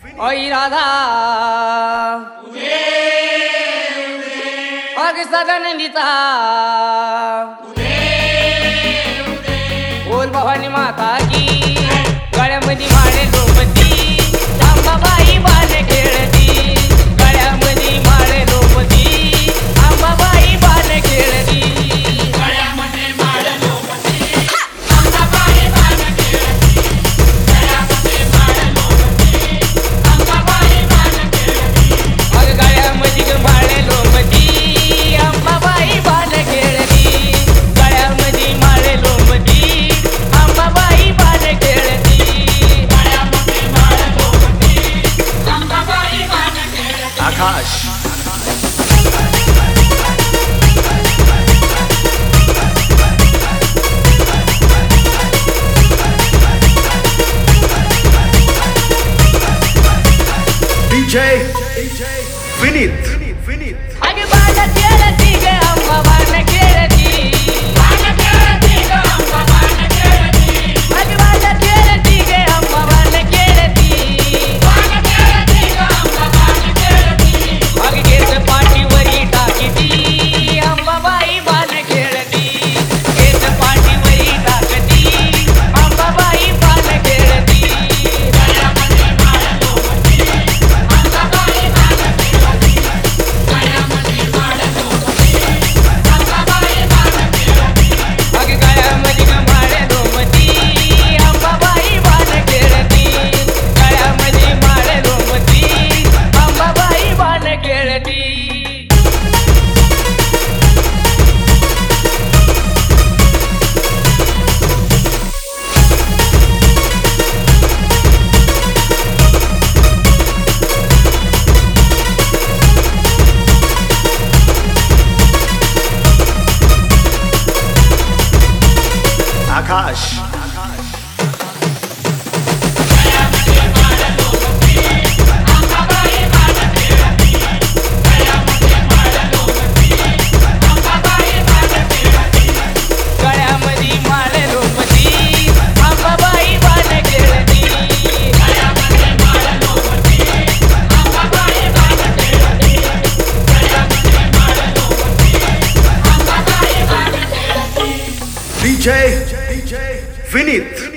ओई राधा अग सगनंदीचा बोल भवानी माता की गळ्यामध्ये माळे लोपती अंबाबाई बाण खेळती गळ्यामध्ये माळे लोपती अंबाबाई बाण खेळती गळ्यामध्ये माळ लोपती अंबाबाई बाण खेळती गळ्यामध्ये माळ लोपती अंबाबाई बाण खेळती अग गळ्यामध्ये माळे लोपती अंबाबाई बाण खेळती गळ्यामध्ये माळे लोपती अंबाबाई बाण खेळती गळ्यामध्ये माळ लोपती अंबाबाई बाण खेळती आकाश DJ विनीत अग बाण खेळती ग अंबा बाण खेळती बाण खेळती ग अंबा बाण खेळती अग बाण खेळती ग अंबा बाण खेळती बाण खेळती ग अंबा बाण खेळती अग केस पाठीवरी टाकीती अंबाबाई बाण खेळती केस पाठीवरी टाकती अंबाबाई बाण खेळती गळ्यामध्ये माळ लोपती अंबाबाई बाण खेळती गळ्यामध्ये माळ लोपती अंबाबाई बाण खेळती अग गळ्यामध्ये माळे लोंबती अंबाबाई बाण खेळती गळ्यामध्ये माळे लोंबती अंबाबाई बाण खेळती आकाश गळ्यामध्ये माळ लोपती अंबाबाई बाण खेळती गळ्यामध्ये माळ लोपती अंबाबाई बाण खेळती गळ्यामध्ये माळे लोंबती अंबाबाई बाण खेळती गळ्यामध्ये माळ लोपती अंबाबाई बाण खेळती गळ्यामध्ये माळ लोपती अंबाबाई बाण खेळती DJ विनीत